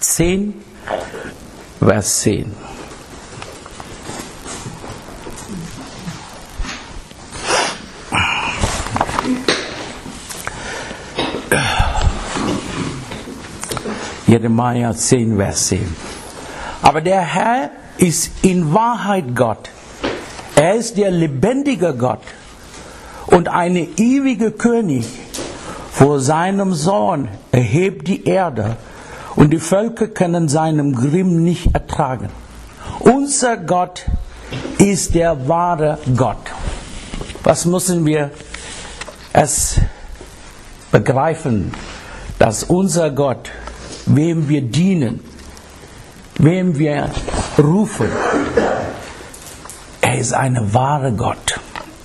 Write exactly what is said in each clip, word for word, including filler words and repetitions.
zehn, Vers zehn. Jeremia zehn, Vers zehn. Aber der Herr ist in Wahrheit Gott. Er ist der lebendige Gott und eine ewige König. Vor seinem Sohn erhebt die Erde und die Völker können seinen Grimm nicht ertragen. Unser Gott ist der wahre Gott. Was müssen wir es begreifen, dass unser Gott, wem wir dienen, wem wir rufen, er ist ein wahrer Gott.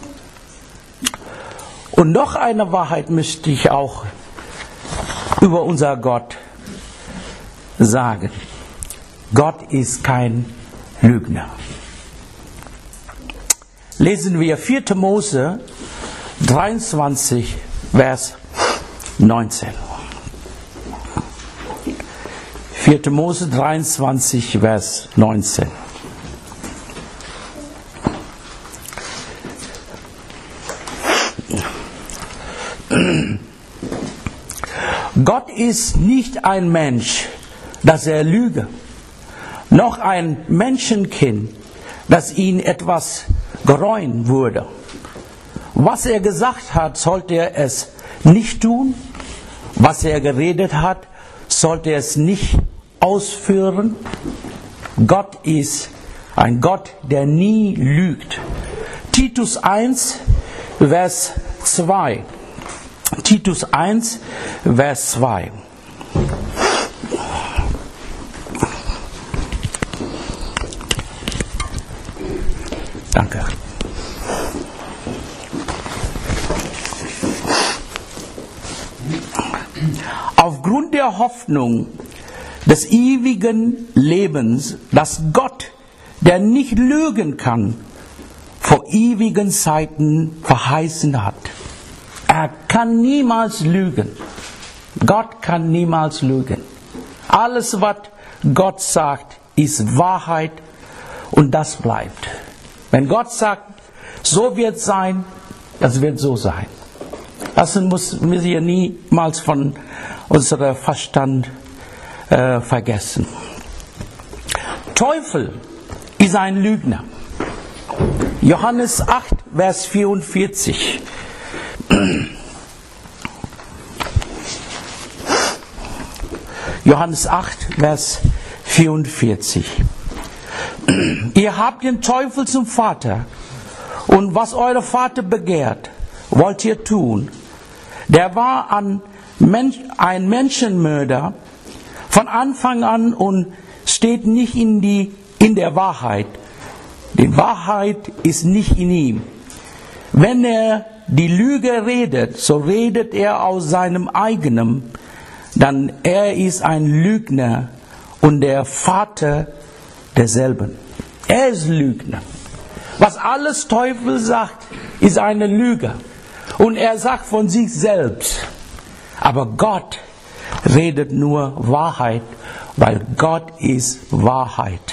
Und noch eine Wahrheit möchte ich auch über unser Gott sagen. Gott ist kein Lügner. Lesen wir vierter Mose dreiundzwanzig, Vers neunzehn. vierter Mose dreiundzwanzig, Vers neunzehn. Gott ist nicht ein Mensch, dass er lüge, noch ein Menschenkind, dass ihn etwas gereuen würde. Was er gesagt hat, sollte er es nicht tun. Was er geredet hat, sollte er es nicht ausführen. Gott ist ein Gott, der nie lügt. Titus eins, Vers zwei. Titus eins, Vers zwei. Danke. Aufgrund der Hoffnung des ewigen Lebens, das Gott, der nicht lügen kann, vor ewigen Zeiten verheißen hat. Er kann niemals lügen. Gott kann niemals lügen. Alles, was Gott sagt, ist Wahrheit und das bleibt. Wenn Gott sagt, so wird es sein, das wird so sein. Das müssen wir niemals von unserem Verstand äh, vergessen. Teufel ist ein Lügner. Johannes acht, Vers vierundvierzig. Johannes acht, Vers vierundvierzig. Ihr habt den Teufel zum Vater, und was euer Vater begehrt, wollt ihr tun. Der war ein, Mensch, ein Menschenmörder von Anfang an und steht nicht in, die, in der Wahrheit. Die Wahrheit ist nicht in ihm. Wenn er die Lüge redet, so redet er aus seinem eigenen, dann er ist ein Lügner und der Vater derselben. Er ist Lügner. Was alles Teufel sagt, ist eine Lüge. Und er sagt von sich selbst. Aber Gott redet nur Wahrheit, weil Gott ist Wahrheit.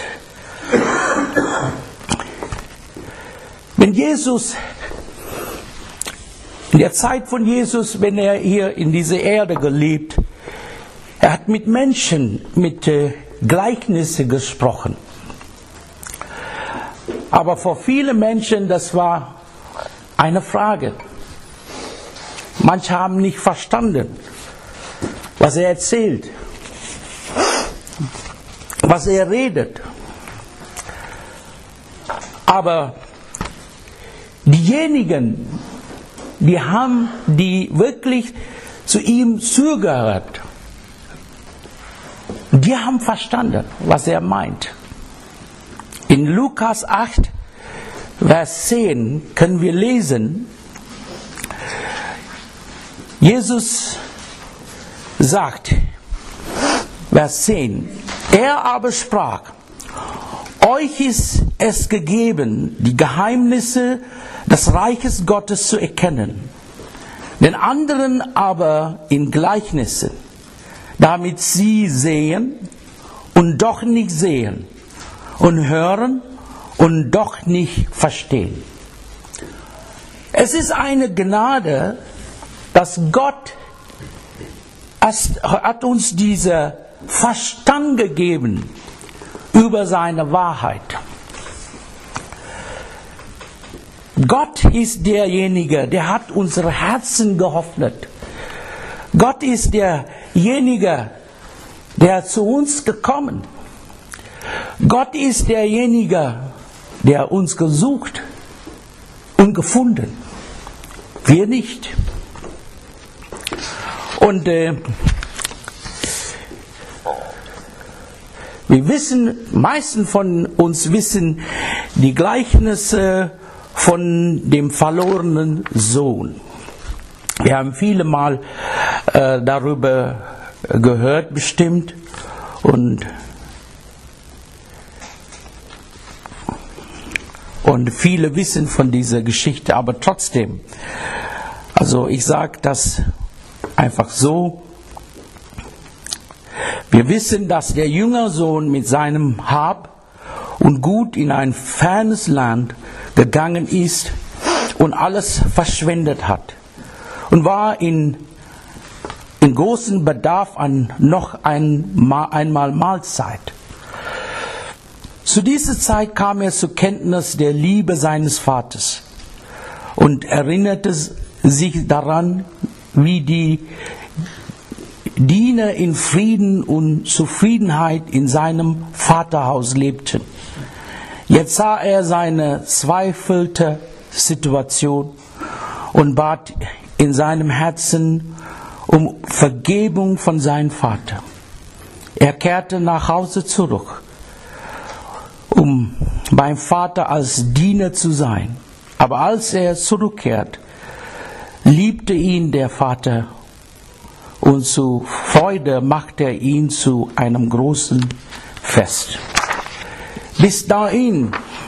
Wenn Jesus, in der Zeit von Jesus, wenn er hier in dieser Erde gelebt, er hat mit Menschen, mit äh, Gleichnissen gesprochen. Aber für viele Menschen, das war eine Frage. Manche haben nicht verstanden, was er erzählt, was er redet. Aber diejenigen, die haben, die wirklich zu ihm zugehört, die haben verstanden, was er meint. In Lukas acht, Vers zehn können wir lesen, Jesus sagt, Vers zehn, er aber sprach, euch ist es gegeben, die Geheimnisse des Reiches Gottes zu erkennen, den anderen aber in Gleichnissen, damit sie sehen und doch nicht sehen und hören und doch nicht verstehen. Es ist eine Gnade, dass Gott hat uns diesen Verstand gegeben über seine Wahrheit. Gott ist derjenige, der hat unsere Herzen geöffnet. Gott ist derjenige, der zu uns gekommen. Gott ist derjenige, der uns gesucht und gefunden. Wir nicht. Und äh, wir wissen, meisten von uns wissen die Gleichnisse von dem verlorenen Sohn. Wir haben viele Mal äh, darüber gehört bestimmt und, und viele wissen von dieser Geschichte, aber trotzdem, also ich sage das einfach so, wir wissen, dass der Jüngersohn mit seinem Hab und Gut in ein fernes Land gegangen ist und alles verschwendet hat und war in, in großem Bedarf an noch ein, einmal Mahlzeit. Zu dieser Zeit kam er zur Kenntnis der Liebe seines Vaters und erinnerte sich daran, wie die Diener in Frieden und Zufriedenheit in seinem Vaterhaus lebten. Jetzt sah er seine zweifelte Situation und bat in seinem Herzen um Vergebung von seinem Vater. Er kehrte nach Hause zurück, um beim Vater als Diener zu sein. Aber als er zurückkehrt, liebte ihn der Vater und zu Freude machte er ihn zu einem großen Fest. Bis dahin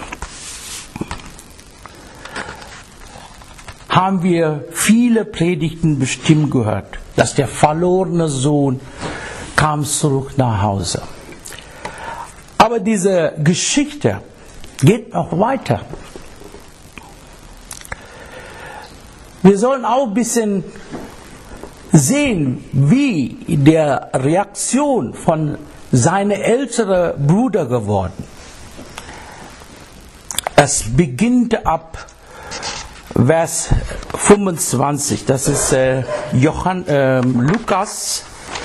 haben wir viele Predigten bestimmt gehört, dass der verlorene Sohn kam zurück nach Hause. Aber diese Geschichte geht noch weiter. Wir sollen auch ein bisschen sehen, wie der Reaktion von seinem älteren Bruder geworden. Es beginnt ab Vers fünfundzwanzig, das ist äh, Johann, äh, Lukas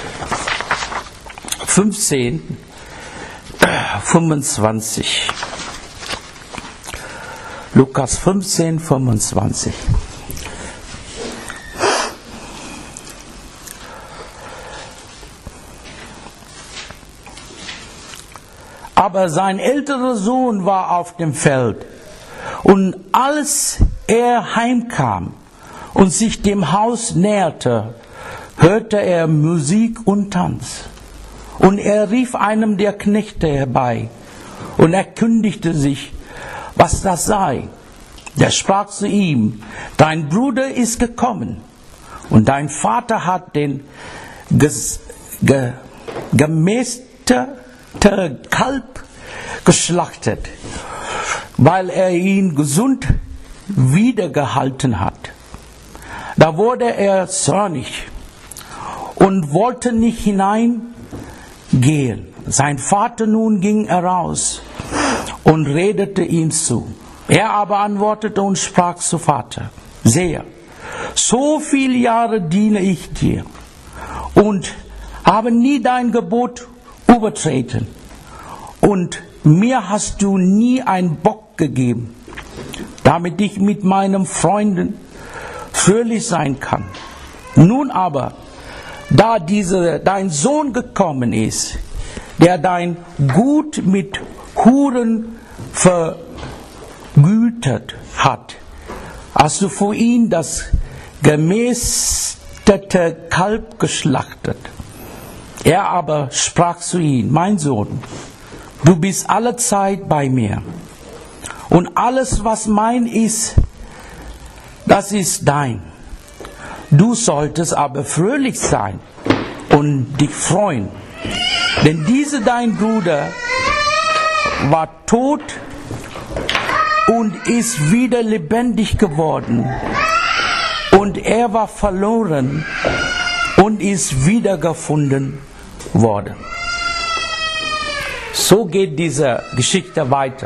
fünfzehn, fünfundzwanzig. Lukas fünfzehn, fünfundzwanzig. Aber sein älterer Sohn war auf dem Feld. Und als er heimkam und sich dem Haus näherte, hörte er Musik und Tanz. Und er rief einem der Knechte herbei und erkundigte sich, was das sei. Der sprach zu ihm: Dein Bruder ist gekommen und dein Vater hat den ges, ge, gemästeten Kalb geschlachtet, weil er ihn gesund wiedergehalten hat. Da wurde er zornig und wollte nicht hineingehen. Sein Vater nun ging heraus und redete ihm zu. Er aber antwortete und sprach zu Vater: Sehe, so viele Jahre diene ich dir und habe nie dein Gebot übertreten. Und mir hast du nie einen Bock gegeben, damit ich mit meinen Freunden fröhlich sein kann. Nun aber, da diese, dein Sohn gekommen ist, der dein Gut mit Huren vergütet hat, hast du für ihn das gemästete Kalb geschlachtet. Er aber sprach zu ihm: Mein Sohn, du bist alle Zeit bei mir, und alles, was mein ist, das ist dein. Du solltest aber fröhlich sein und dich freuen, Denn dieser dein Bruder war tot und ist wieder lebendig geworden. Und er war verloren und ist wiedergefunden worden. So geht diese Geschichte weiter.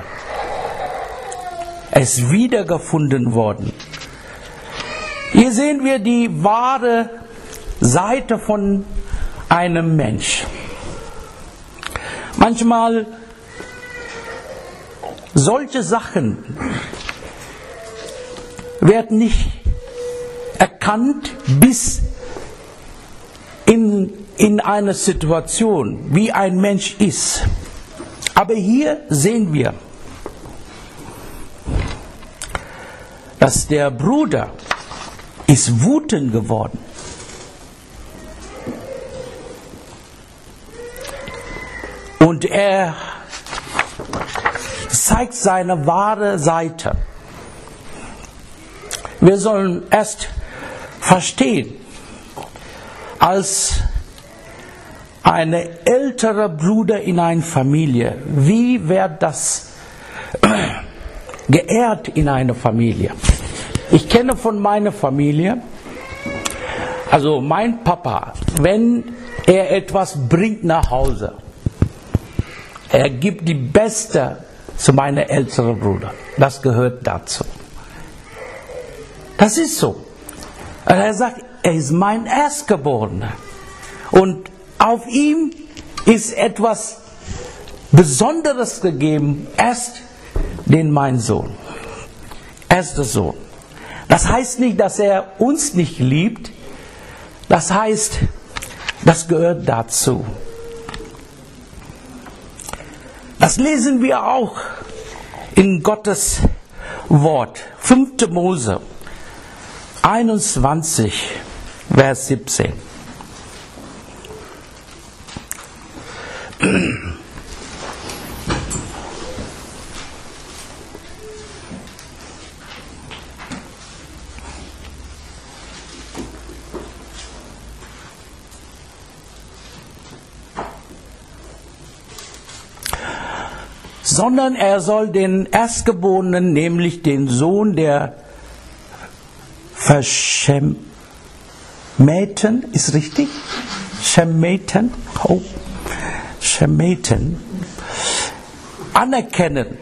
Er ist wiedergefunden worden. Hier sehen wir die wahre Seite von einem Mensch. Manchmal solche Sachen werden nicht erkannt bis in, in einer Situation, wie ein Mensch ist. Aber hier sehen wir, dass der Bruder ist wütend geworden. Und er zeigt seine wahre Seite. Wir sollen erst verstehen, als ein älterer Bruder in einer Familie, wie wird das geehrt in einer Familie? Ich kenne von meiner Familie, also mein Papa, wenn er etwas bringt nach Hause, er gibt die Beste zu meinem älteren Bruder. Das gehört dazu. Das ist so. Er sagt, er ist mein Erstgeborener. Und auf ihm ist etwas Besonderes gegeben. Erst den mein Sohn. Erster Sohn. Das heißt nicht, dass er uns nicht liebt. Das heißt, das gehört dazu. Das lesen wir auch in Gottes Wort. fünfter Mose einundzwanzig, Vers siebzehn. Sondern er soll den Erstgeborenen, nämlich den Sohn der Verschmähten, ist richtig? Schmähten, oh, Schmähten, anerkennen,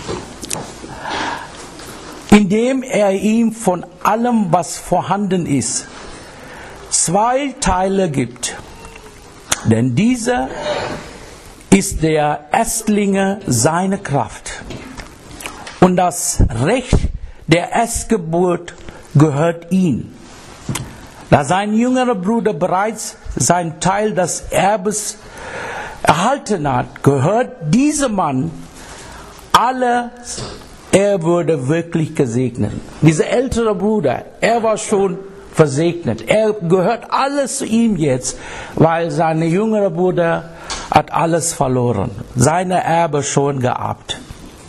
indem er ihm von allem, was vorhanden ist, zwei Teile gibt. Denn dieser ist der Erstlinge seine Kraft. Und das Recht der Erstgeburt gehört ihm. Da sein jüngerer Bruder bereits seinen Teil des Erbes erhalten hat, gehört diesem Mann alles, er wurde wirklich gesegnet. Dieser ältere Bruder, er war schon versegnet. Er gehört alles zu ihm jetzt, weil sein jüngerer Bruder hat alles verloren. Seine Erbe schon geerbt.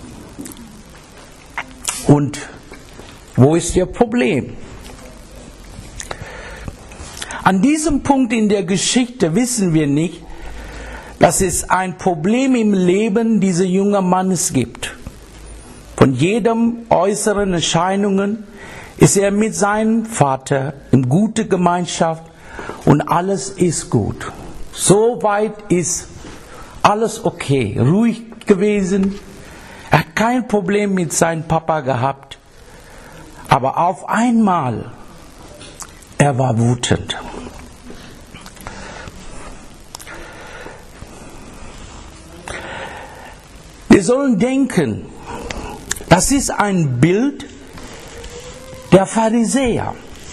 Und wo ist ihr Problem? An diesem Punkt in der Geschichte wissen wir nicht, dass es ein Problem im Leben dieses jungen Mannes gibt. Von jedem äußeren Erscheinungen ist er mit seinem Vater in guter Gemeinschaft und alles ist gut. Soweit ist alles okay, ruhig gewesen. Er hat kein Problem mit seinem Papa gehabt. Aber auf einmal, er war wütend. Wir sollen denken, das ist ein Bild der Pharisäer,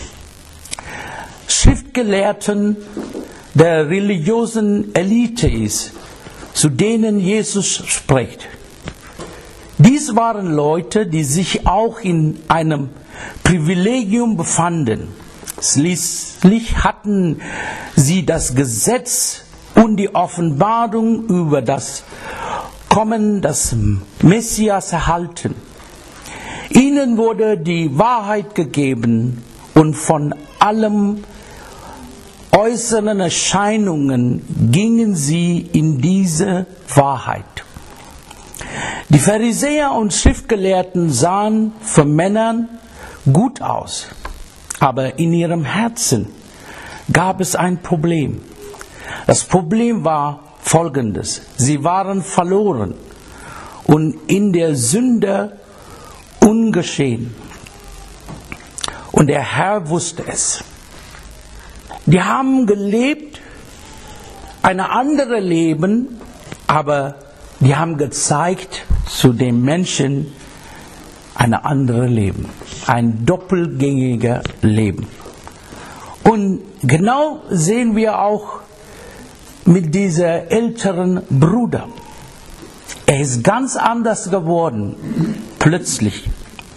Schriftgelehrten der religiösen Elite ist, zu denen Jesus spricht. Dies waren Leute, die sich auch in einem Privilegium befanden. Schließlich hatten sie das Gesetz und die Offenbarung über das Kommen des Messias erhalten. Ihnen wurde die Wahrheit gegeben und von allem äußeren Erscheinungen gingen sie in diese Wahrheit. Die Pharisäer und Schriftgelehrten sahen für Männer gut aus, aber in ihrem Herzen gab es ein Problem. Das Problem war folgendes: Sie waren verloren und in der Sünde ungeschehen. Und der Herr wusste es. Die haben gelebt, ein anderes Leben, aber die haben gezeigt zu den Menschen ein anderes Leben, ein doppelgängiges Leben. Und genau sehen wir auch mit diesem älteren Bruder. Er ist ganz anders geworden, plötzlich.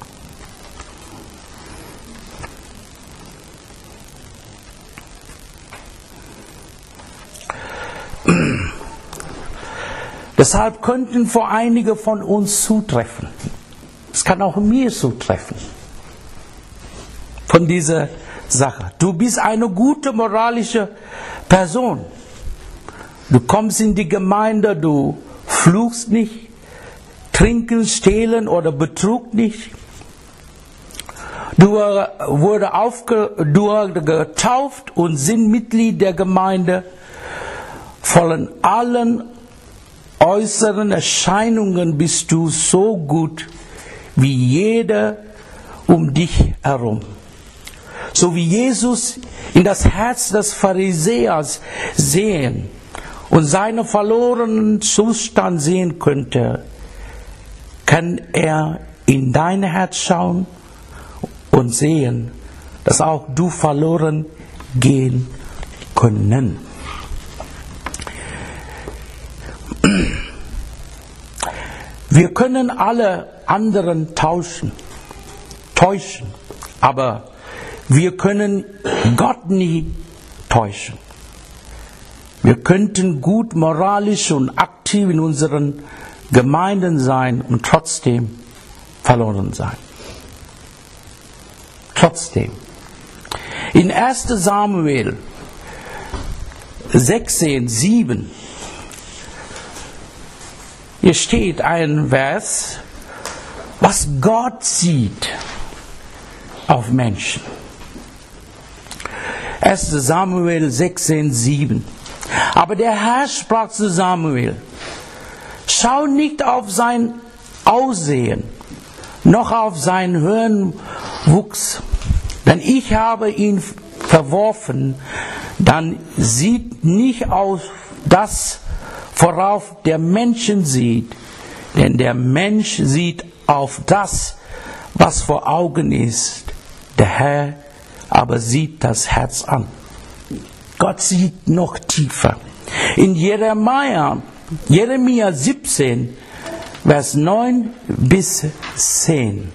Deshalb könnten vor einige von uns zutreffen. Es kann auch mir zutreffen. Von dieser Sache. Du bist eine gute moralische Person. Du kommst in die Gemeinde, du fluchst nicht, trinken, stehlen oder betrug nicht. Du wurde aufge, du wurde getauft und sind Mitglied der Gemeinde. Von allen äußeren Erscheinungen bist du so gut wie jeder um dich herum. So wie Jesus in das Herz des Pharisäers sehen und seinen verlorenen Zustand sehen könnte, kann er in dein Herz schauen und sehen, dass auch du verloren gehen können. Wir können alle anderen tauschen, täuschen, aber wir können Gott nie täuschen. Wir könnten gut moralisch und aktiv in unseren Gemeinden sein und trotzdem verloren sein. Trotzdem. In erster Samuel sechzehn, sieben hier steht ein Vers, was Gott sieht auf Menschen. erster Samuel sechzehn, sieben. Aber der Herr sprach zu Samuel: Schau nicht auf sein Aussehen, noch auf sein Hirnwuchs, denn ich habe ihn verworfen. Dann sieht nicht auf das, worauf der Mensch sieht, denn der Mensch sieht auf das, was vor Augen ist. Der Herr aber sieht das Herz an. Gott sieht noch tiefer. In Jeremia, Jeremia siebzehn, Vers neun bis zehn.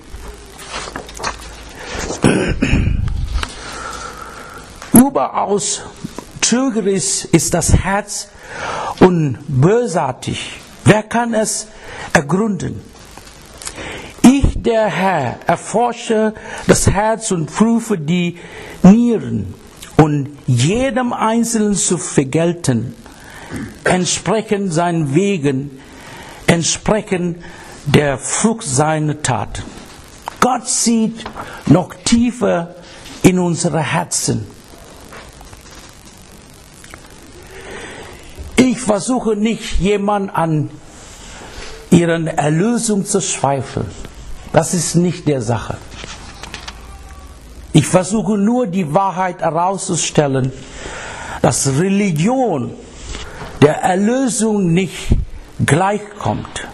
Überaus trügerisch ist das Herz und bösartig. Wer kann es ergründen? Ich, der Herr, erforsche das Herz und prüfe die Nieren, und jedem Einzelnen zu vergelten, entsprechend seinen Wegen, entsprechend der Frucht seiner Taten. Gott sieht noch tiefer in unsere Herzen. Ich versuche nicht, jemanden an ihren Erlösung zu zweifeln. Das ist nicht der Sache. Ich versuche nur, die Wahrheit herauszustellen, dass Religion der Erlösung nicht gleichkommt.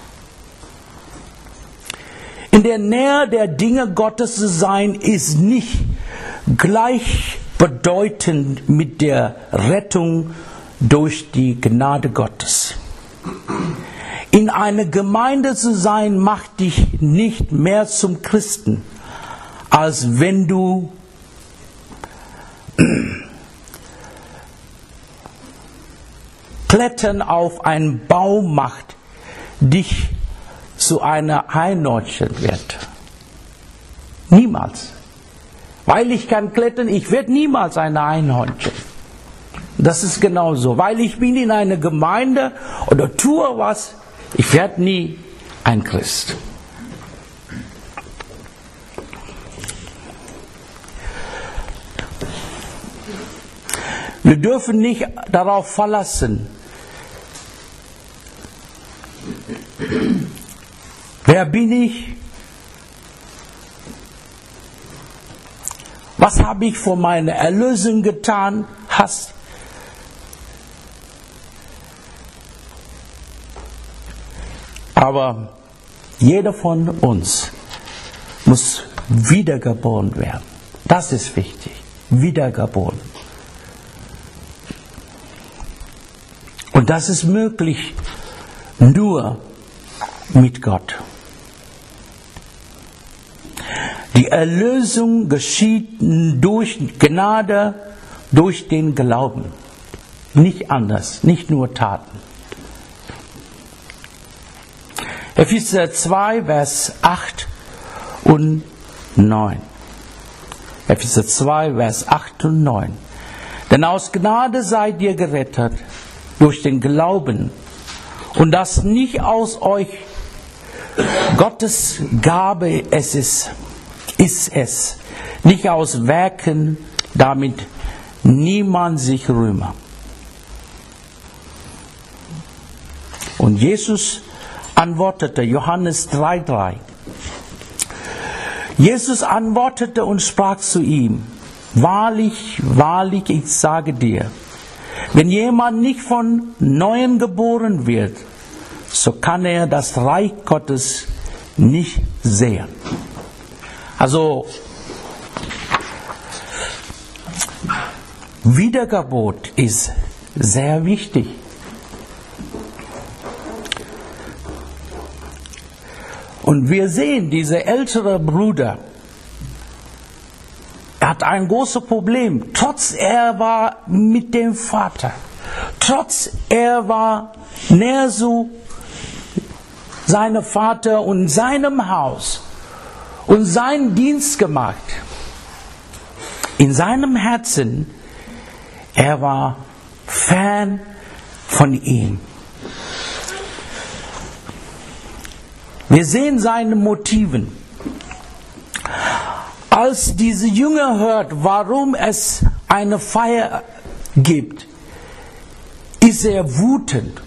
In der Nähe der Dinge Gottes zu sein, ist nicht gleichbedeutend mit der Rettung durch die Gnade Gottes. In einer Gemeinde zu sein, macht dich nicht mehr zum Christen, als wenn du Klettern auf einen Baum macht, dich zu einer Einhornchen wird. Niemals. Weil ich kann klettern, ich werde niemals eine Einhornchen. Das ist genauso, weil ich bin in einer Gemeinde oder tue was, ich werde nie ein Christ. Wir dürfen nicht darauf verlassen. Wer bin ich? Was habe ich für meine Erlösung getan? Hast Aber jeder von uns muss wiedergeboren werden. Das ist wichtig. Wiedergeboren. Und das ist möglich nur mit Gott. Die Erlösung geschieht durch Gnade, durch den Glauben. Nicht anders, nicht nur Taten. Epheser zwei, Vers acht und neun. Epheser zwei, Vers acht und neun. Denn aus Gnade seid ihr gerettet durch den Glauben und das nicht aus euch. Gottes Gabe es ist, ist es, nicht aus Werken, damit niemand sich rühme. Und Jesus antwortete, Johannes drei, drei. Jesus antwortete und sprach zu ihm, wahrlich, wahrlich, ich sage dir, wenn jemand nicht von Neuem geboren wird, so kann er das Reich Gottes nicht sehen. Also, Wiedergeburt ist sehr wichtig. Und wir sehen, dieser ältere Bruder, er hat ein großes Problem. Trotz er war mit dem Vater, trotz er war näher zu seinem Vater und seinem Haus und seinen Dienst gemacht. In seinem Herzen, er war fern von ihm. Wir sehen seine Motiven. Als diese Jünger hört, warum es eine Feier gibt, ist er wütend.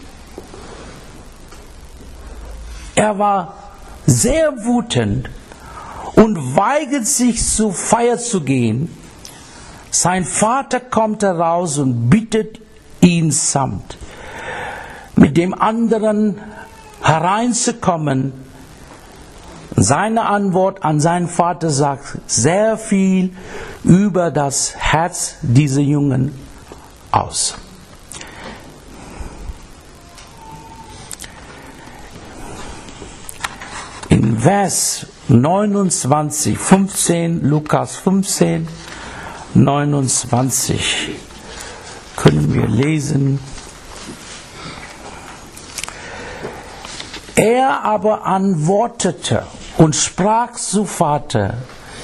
Er war sehr wütend und weigert sich zur Feier zu gehen. Sein Vater kommt heraus und bittet ihn samt mit dem anderen hereinzukommen. Seine Antwort an seinen Vater sagt sehr viel über das Herz dieser Jungen aus. In Vers neunundzwanzig, fünfzehn, Lukas fünfzehn, neunundzwanzig können wir lesen. Er aber antwortete und sprach zu Vater,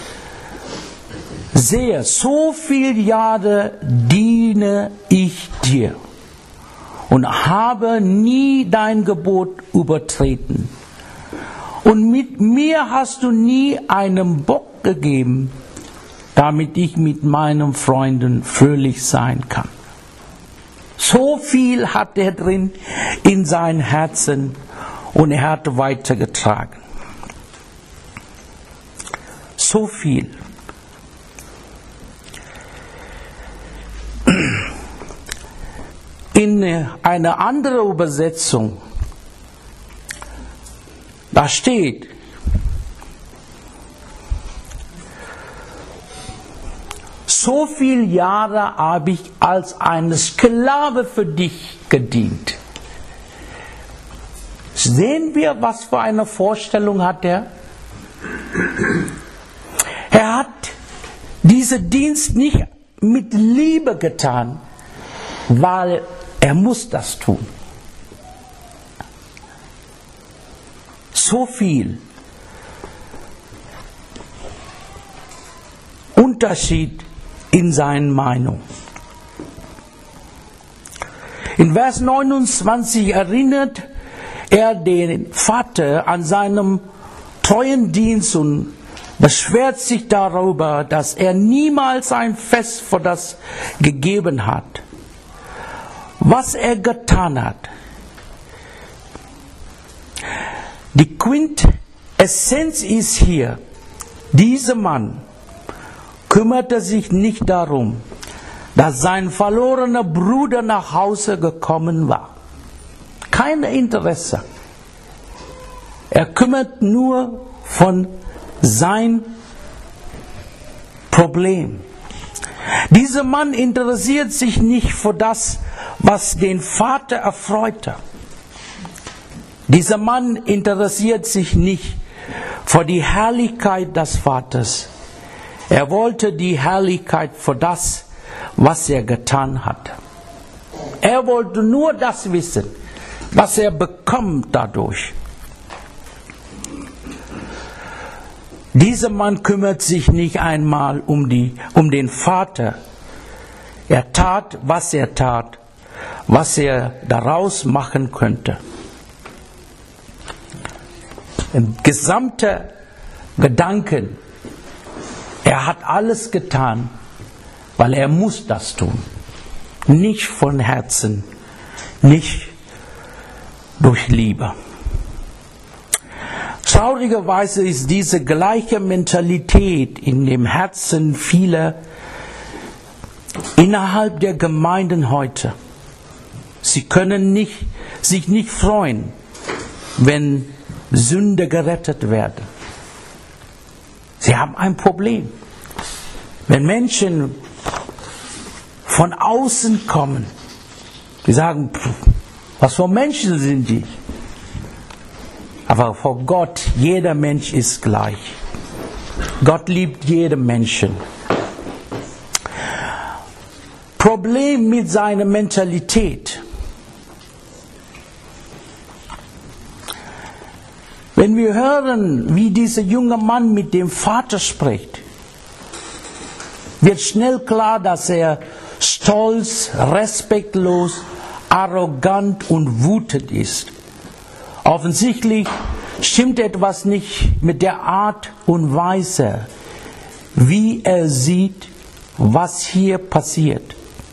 sehe, so viel Jahre diene ich dir und habe nie dein Gebot übertreten. Und mit mir hast du nie einen Bock gegeben, damit ich mit meinen Freunden fröhlich sein kann. So viel hat er drin in sein Herzen und er hat weitergetragen. So viel. In einer anderen Übersetzung, da steht, so viele Jahre habe ich als ein Sklave für dich gedient. Sehen wir, was für eine Vorstellung hat er? Er hat diesen Dienst nicht mit Liebe getan, weil er muss das tun. So viel Unterschied in seinen Meinungen. In Vers neunundzwanzig erinnert er den Vater an seinem treuen Dienst und beschwert sich darüber, dass er niemals ein Fest für das gegeben hat, was er getan hat. Die Quintessenz ist hier, dieser Mann kümmerte sich nicht darum, dass sein verlorener Bruder nach Hause gekommen war. Kein Interesse. Er kümmert nur von sein Problem. Dieser Mann interessiert sich nicht für das, was den Vater erfreute. Dieser Mann interessiert sich nicht für die Herrlichkeit des Vaters. Er wollte die Herrlichkeit für das, was er getan hat. Er wollte nur das wissen, was er bekommt dadurch. Dieser Mann kümmert sich nicht einmal um, die, um den Vater. Er tat, was er tat, was er daraus machen könnte. Im gesamten Gedanken, er hat alles getan, weil er muss das tun. Nicht von Herzen, nicht durch Liebe. Traurigerweise ist diese gleiche Mentalität in dem Herzen vieler innerhalb der Gemeinden heute. Sie können nicht, sich nicht freuen, wenn Sünder gerettet werden. Sie haben ein Problem. Wenn Menschen von außen kommen, die sagen, was für Menschen sind die? Aber vor Gott, jeder Mensch ist gleich. Gott liebt jeden Menschen. Problem mit seiner Mentalität. Wenn wir hören, wie dieser junge Mann mit dem Vater spricht, wird schnell klar, dass er stolz, respektlos, arrogant und wütend ist. Offensichtlich stimmt etwas nicht mit der Art und Weise, wie er sieht, was hier passiert.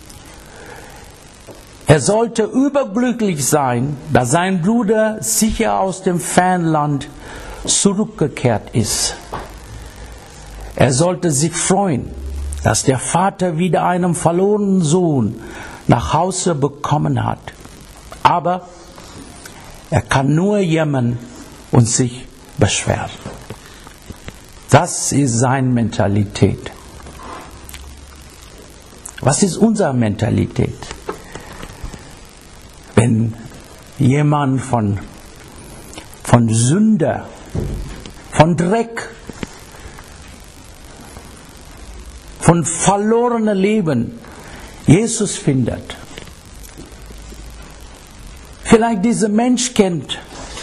Er sollte überglücklich sein, dass sein Bruder sicher aus dem Fernland zurückgekehrt ist. Er sollte sich freuen, dass der Vater wieder einen verlorenen Sohn nach Hause bekommen hat. Aber er kann nur jammern und sich beschweren. Das ist seine Mentalität. Was ist unsere Mentalität? Wenn jemand von, von Sünder, von Dreck, von verlorenem Leben Jesus findet, vielleicht dieser Mensch kennt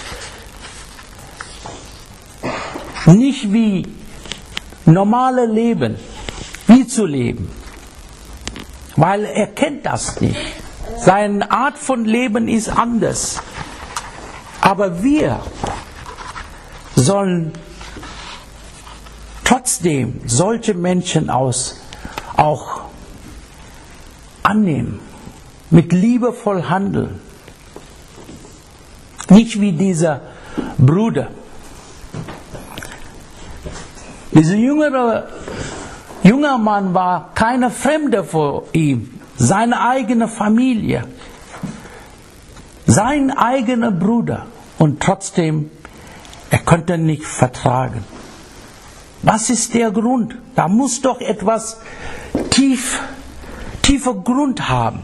nicht wie normale Leben, wie zu leben, weil er kennt das nicht. Seine Art von Leben ist anders. Aber wir sollen trotzdem solche Menschen aus, auch annehmen, mit liebevoll handeln. Nicht wie dieser Bruder. Dieser jüngere, junger Mann war keine Fremde vor ihm. Seine eigene Familie. Sein eigener Bruder. Und trotzdem, er konnte nicht vertragen. Was ist der Grund? Da muss doch etwas tief, tiefer Grund haben.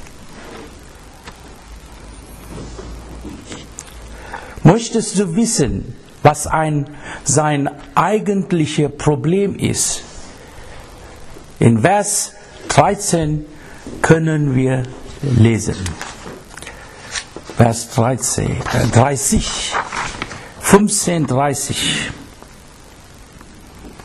Möchtest du wissen, was ein, sein eigentliches Problem ist? In Vers dreizehn können wir lesen. Vers dreizehn, äh, dreißig, fünfzehn, dreißig.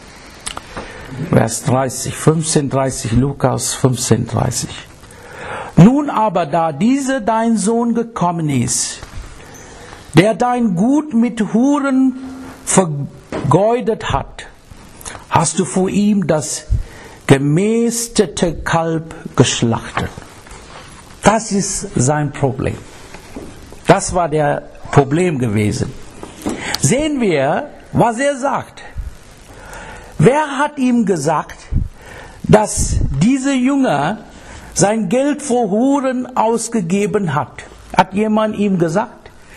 Vers dreißig, fünfzehn, dreißig, Lukas fünfzehn, dreißig. Nun aber, da dieser dein Sohn gekommen ist, der dein Gut mit Huren vergeudet hat, hast du vor ihm das gemästete Kalb geschlachtet. Das ist sein Problem. Das war der Problem gewesen. Sehen wir, was er sagt. Wer hat ihm gesagt, dass dieser Jünger sein Geld für Huren ausgegeben hat? Hat jemand ihm gesagt?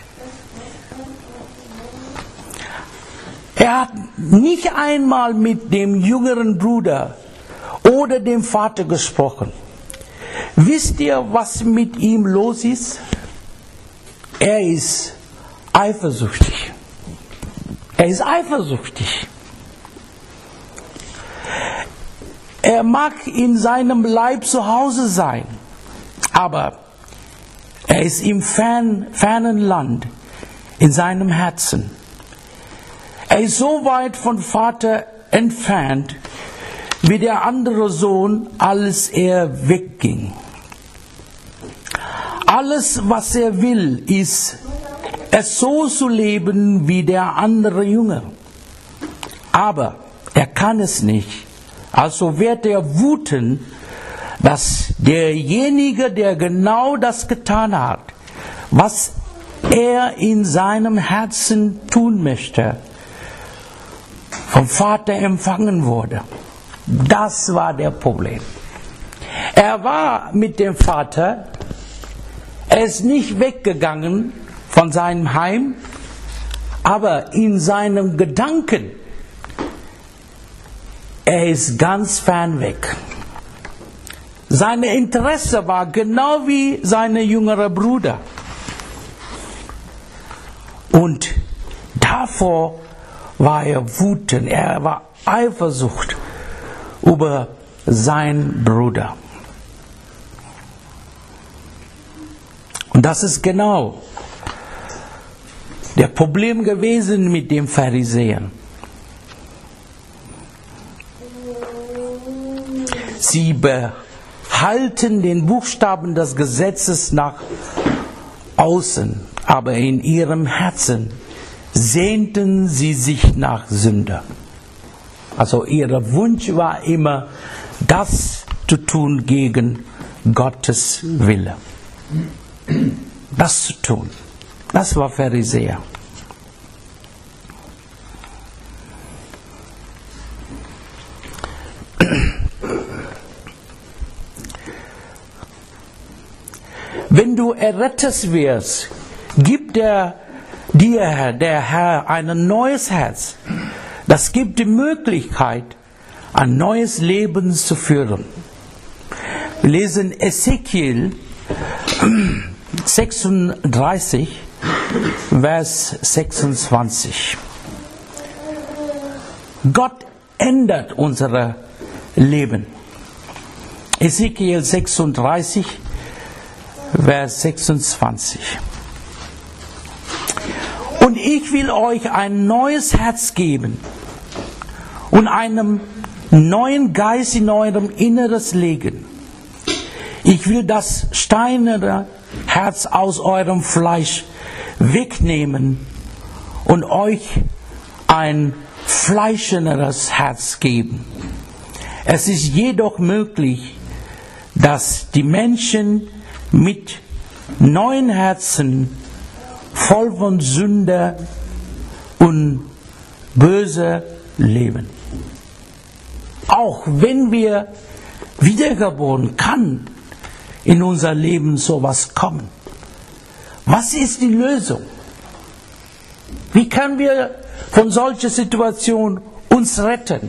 Er hat nicht einmal mit dem jüngeren Bruder oder dem Vater gesprochen. Wisst ihr, was mit ihm los ist? Er ist eifersüchtig. Er ist eifersüchtig. Er mag in seinem Leib zu Hause sein, aber er ist im fern, fernen Land, in seinem Herzen. Er ist so weit von Vater entfernt, wie der andere Sohn, als er wegging. Alles, was er will, ist, es so zu leben wie der andere Junge. Aber er kann es nicht. Also wird er wüten, dass derjenige, der genau das getan hat, was er in seinem Herzen tun möchte, vom Vater empfangen wurde. Das war der Problem. Er war mit dem Vater, er ist nicht weggegangen von seinem Heim, aber in seinem Gedanken, er ist ganz fern weg. Sein Interesse war genau wie sein jüngerer Bruder. Und davor war er wütend, er war Eifersucht über seinen Bruder. Und das ist genau der Problem gewesen mit den Pharisäern. Sie behalten den Buchstaben des Gesetzes nach außen, aber in ihrem Herzen sehnten sie sich nach Sünde. Also ihr Wunsch war immer, das zu tun gegen Gottes Wille. Das zu tun. Das war Pharisäer. Wenn du errettet wirst, gibt der, dir der Herr ein neues Herz. Das gibt die Möglichkeit, ein neues Leben zu führen. Wir lesen Ezekiel sechsunddreißig, Vers sechsundzwanzig. Gott ändert unser Leben. Ezekiel sechsunddreißig, Vers sechsundzwanzig. Und ich will euch ein neues Herz geben und einen neuen Geist in eurem Inneres legen. Ich will das steinerne Herz aus eurem Fleisch wegnehmen und euch ein fleischenderes Herz geben. Es ist jedoch möglich, dass die Menschen mit neuen Herzen voll von Sünde und Böse leben. Auch wenn wir wiedergeboren, kann in unser Leben sowas kommen. Was ist die Lösung? Wie können wir von solcher Situation uns retten?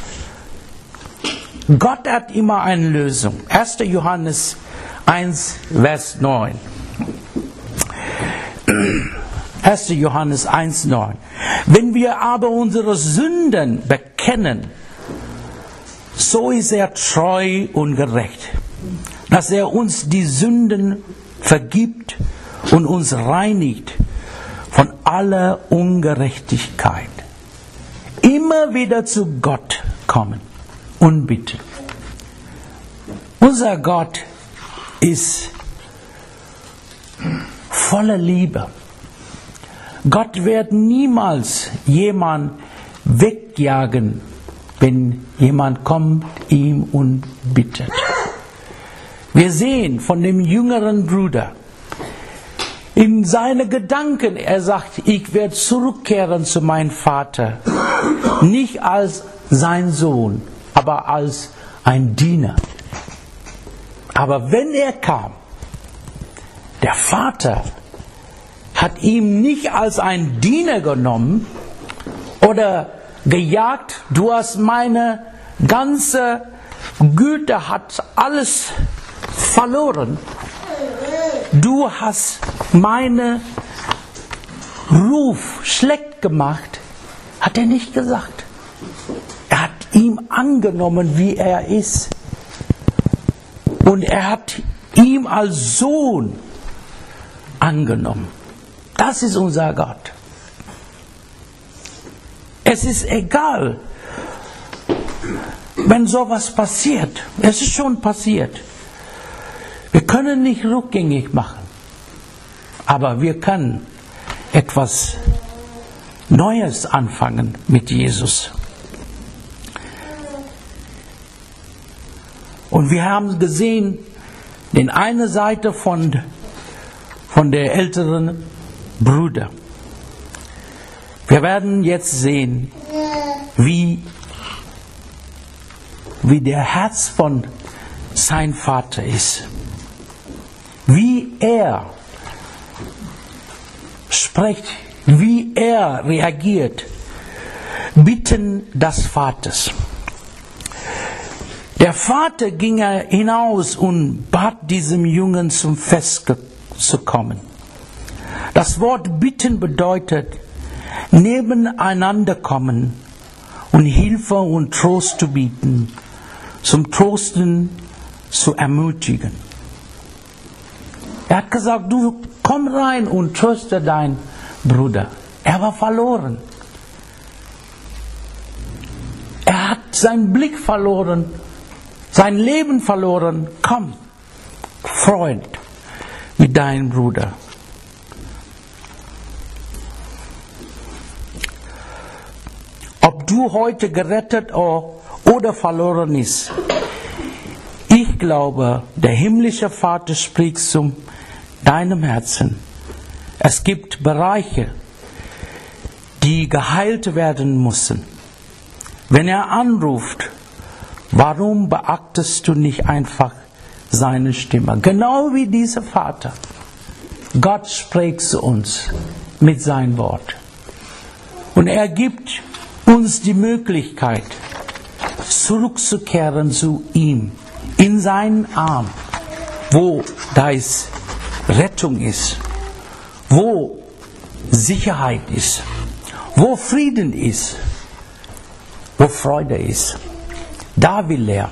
Gott hat immer eine Lösung. erster Johannes eins, Vers neun. erster Johannes eins, neun. Wenn wir aber unsere Sünden bekennen, so ist er treu und gerecht, dass er uns die Sünden vergibt und uns reinigt von aller Ungerechtigkeit. Immer wieder zu Gott kommen und bitten. Unser Gott ist voller Liebe. Gott wird niemals jemand wegjagen, wenn jemand kommt ihm und bittet. Wir sehen von dem jüngeren Bruder in seine Gedanken, er sagt, ich werde zurückkehren zu meinem Vater, nicht als sein Sohn, aber als ein Diener. Aber wenn er kam, der Vater hat ihn nicht als ein Diener genommen oder gejagt, du hast meine ganze Güte, hat alles verloren. Du hast meinen Ruf schlecht gemacht, hat er nicht gesagt. Er hat ihn angenommen, wie er ist. Und er hat ihn als Sohn angenommen. Das ist unser Gott. Es ist egal, wenn sowas passiert. Es ist schon passiert. Wir können nicht rückgängig machen, aber wir können etwas Neues anfangen mit Jesus. Und wir haben gesehen, den eine Seite von, von der älteren Bruder. Wir werden jetzt sehen, wie, wie der Herz von sein Vater ist. Wie er spricht, wie er reagiert. Bitten des Vaters. Der Vater ging hinaus und bat diesem Jungen zum Fest zu kommen. Das Wort bitten bedeutet nebeneinander kommen und Hilfe und Trost zu bieten, zum Trosten zu ermutigen. Er hat gesagt, du komm rein und tröste deinen Bruder. Er war verloren. Er hat seinen Blick verloren, sein Leben verloren. Komm, Freund, mit deinem Bruder. Ob du heute gerettet oder verloren bist, ich glaube, der himmlische Vater spricht zu deinem Herzen. Es gibt Bereiche, die geheilt werden müssen. Wenn er anruft, warum beachtest du nicht einfach seine Stimme? Genau wie dieser Vater. Gott spricht zu uns mit seinem Wort. Und er gibt uns die Möglichkeit, zurückzukehren zu ihm, in seinen Arm, wo da ist Rettung ist, wo Sicherheit ist, wo Frieden ist, wo Freude ist. Da will er.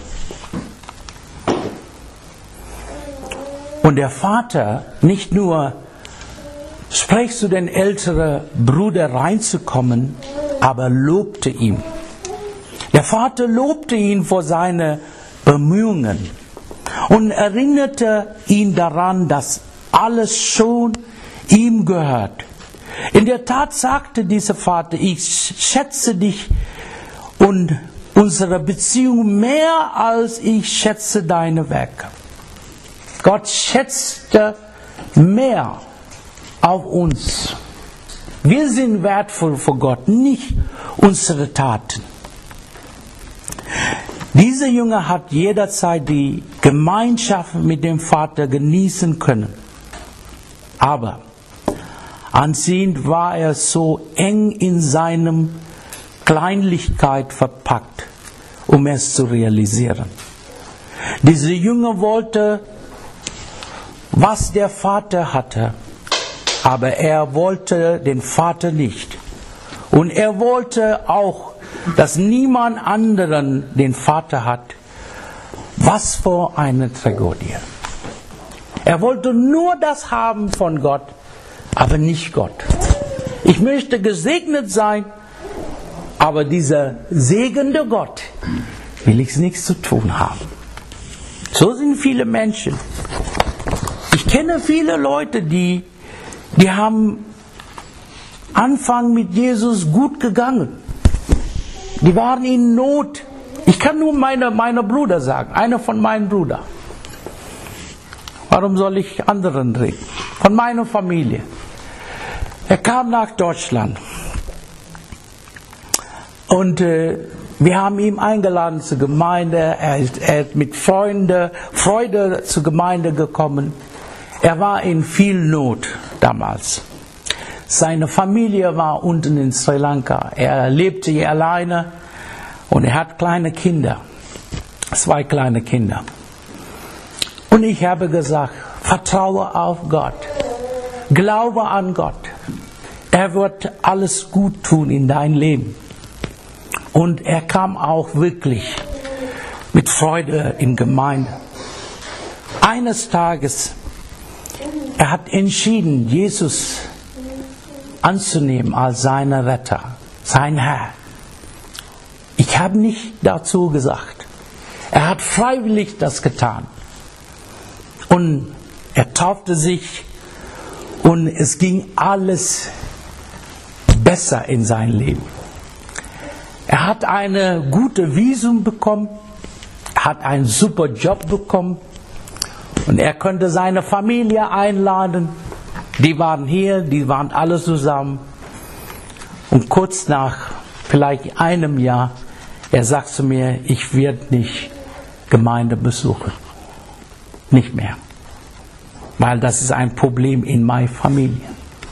Und der Vater nicht nur spricht zu den älteren Bruder reinzukommen, aber lobte ihn. Der Vater lobte ihn vor seine Bemühungen und erinnerte ihn daran, dass alles schon ihm gehört. In der Tat sagte dieser Vater, ich schätze dich und unsere Beziehung mehr als ich schätze deine Werke. Gott schätzte mehr auf uns. Wir sind wertvoll für Gott, nicht unsere Taten. Dieser Junge hat jederzeit die Gemeinschaft mit dem Vater genießen können. Aber anscheinend war er so eng in seinem Kleinlichkeit verpackt, um es zu realisieren. Dieser Junge wollte, was der Vater hatte, aber er wollte den Vater nicht. Und er wollte auch, dass niemand anderen den Vater hat. Was für eine Tragödie. Er wollte nur das haben von Gott, aber nicht Gott. Ich möchte gesegnet sein, aber dieser segnende Gott will ich nichts zu tun haben. So sind viele Menschen. Ich kenne viele Leute, die die haben Anfang mit Jesus gut gegangen. Die waren in Not. Ich kann nur meine, meine Brüder sagen, einer von meinen Brüdern. Warum soll ich anderen reden? Von meiner Familie. Er kam nach Deutschland. Und äh, wir haben ihn eingeladen zur Gemeinde. Er ist, er ist mit Freude, Freude zur Gemeinde gekommen. Er war in viel Not damals. Seine Familie war unten in Sri Lanka. Er lebte hier alleine und er hat kleine Kinder. Zwei kleine Kinder. Und ich habe gesagt, vertraue auf Gott. Glaube an Gott. Er wird alles gut tun in dein Leben. Und er kam auch wirklich mit Freude in Gemeinde. Eines Tages, er hat entschieden, Jesus anzunehmen als seinen Retter, sein Herr. Ich habe nicht dazu gesagt. Er hat freiwillig das getan. Und er taufte sich und es ging alles besser in sein Leben. Er hat eine gute Visum bekommen, er hat einen super Job bekommen und er konnte seine Familie einladen. Die waren hier, die waren alle zusammen. Und kurz nach vielleicht einem Jahr, er sagt zu mir, ich werde nicht Gemeinde besuchen. Nicht mehr. Weil das ist ein Problem in meiner Familie.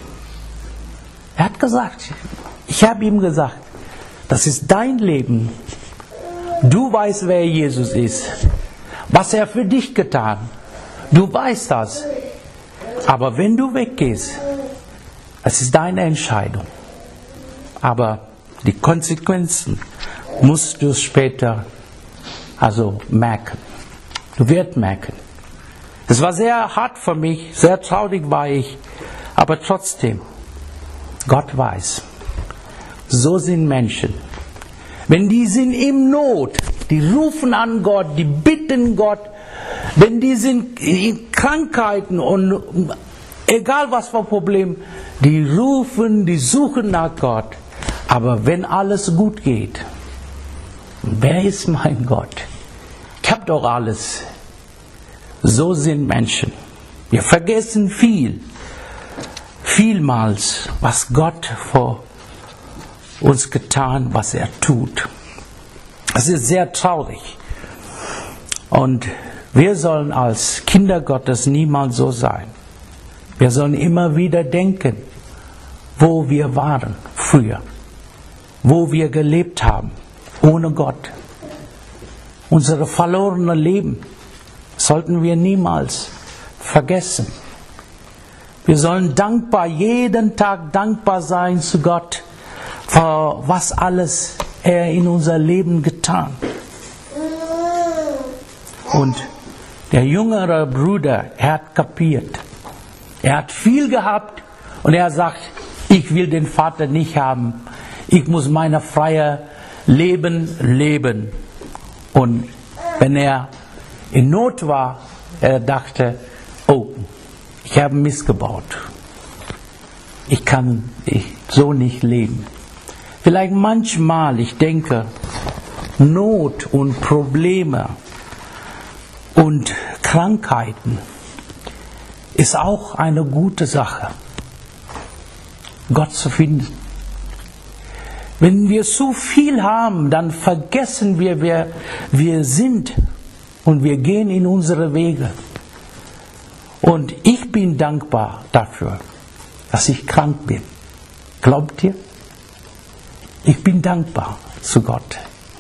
Er hat gesagt, ich habe ihm gesagt, das ist dein Leben. Du weißt, wer Jesus ist. Was er für dich getan. Du weißt das. Aber wenn du weggehst, es ist deine Entscheidung. Aber die Konsequenzen musst du später also merken. Du wirst merken. Es war sehr hart für mich, sehr traurig war ich, aber trotzdem, Gott weiß, so sind Menschen. Wenn die sind in Not, die rufen an Gott, die bitten Gott, wenn die sind in Krankheiten und egal was für Problem, die rufen, die suchen nach Gott. Aber wenn alles gut geht, wer ist mein Gott? Ich habe doch alles. So sind Menschen. Wir vergessen viel, vielmals, was Gott vor uns getan, was er tut. Es ist sehr traurig. Und wir sollen als Kinder Gottes niemals so sein. Wir sollen immer wieder denken, wo wir waren früher, wo wir gelebt haben, ohne Gott. Unser verlorenes Leben sollten wir niemals vergessen. Wir sollen dankbar, jeden Tag dankbar sein zu Gott, für was alles er in unser Leben getan. Und der jüngere Bruder, er hat kapiert. Er hat viel gehabt und er sagt, ich will den Vater nicht haben. Ich muss mein freies Leben leben. Und wenn er in Not war, er dachte, oh, ich habe missgebaut. Ich kann so nicht leben. Vielleicht manchmal, ich denke, Not und Probleme und Krankheiten ist auch eine gute Sache, Gott zu finden. Wenn wir zu viel haben, dann vergessen wir, wer wir sind und wir gehen in unsere Wege. Und ich bin dankbar dafür, dass ich krank bin. Glaubt ihr? Ich bin dankbar zu Gott.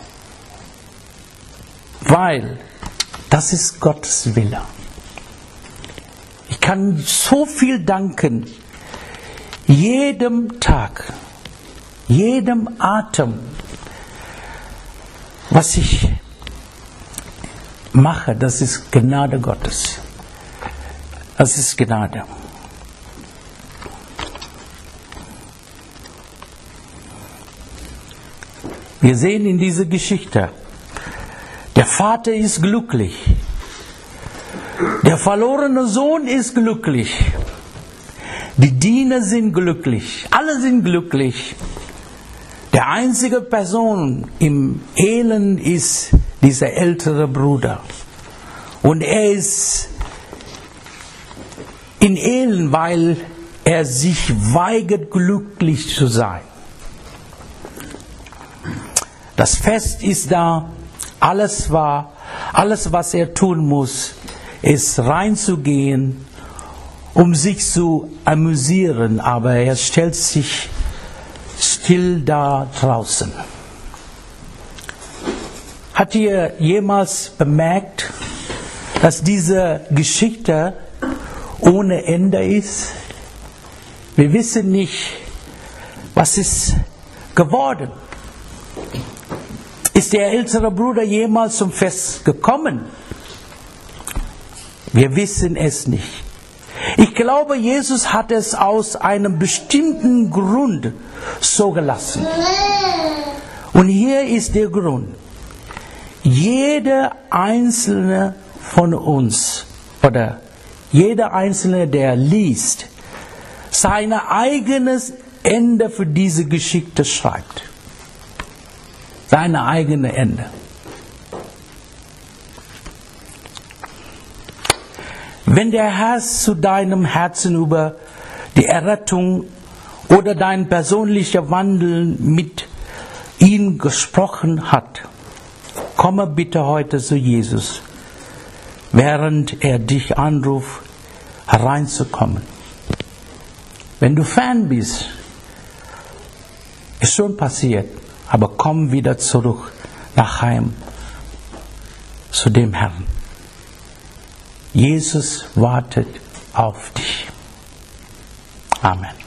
Weil das ist Gottes Wille. Ich kann so viel danken, jedem Tag, jedem Atem, was ich mache, das ist Gnade Gottes. Das ist Gnade. Wir sehen in dieser Geschichte, der Vater ist glücklich. Der verlorene Sohn ist glücklich. Die Kinder sind glücklich, alle sind glücklich. Der einzige Person im Elend ist dieser ältere Bruder. Und er ist in Elend, weil er sich weigert, glücklich zu sein. Das Fest ist da, alles war, alles was er tun muss, ist reinzugehen, um sich zu amüsieren, aber er stellt sich still da draußen. Habt ihr jemals bemerkt, dass diese Geschichte ohne Ende ist? Wir wissen nicht, was ist geworden. Ist der ältere Bruder jemals zum Fest gekommen? Wir wissen es nicht. Ich glaube, Jesus hat es aus einem bestimmten Grund so gelassen. Und hier ist der Grund. Jeder einzelne von uns oder jeder einzelne, der liest, sein eigenes Ende für diese Geschichte schreibt. Sein eigenes Ende. Wenn der Herr zu deinem Herzen über die Errettung oder dein persönlicher Wandel mit ihm gesprochen hat, komme bitte heute zu Jesus, während er dich anruft, hereinzukommen. Wenn du Fan bist, ist schon passiert, aber komm wieder zurück nach Heim zu dem Herrn. Jesus wartet auf dich. Amen.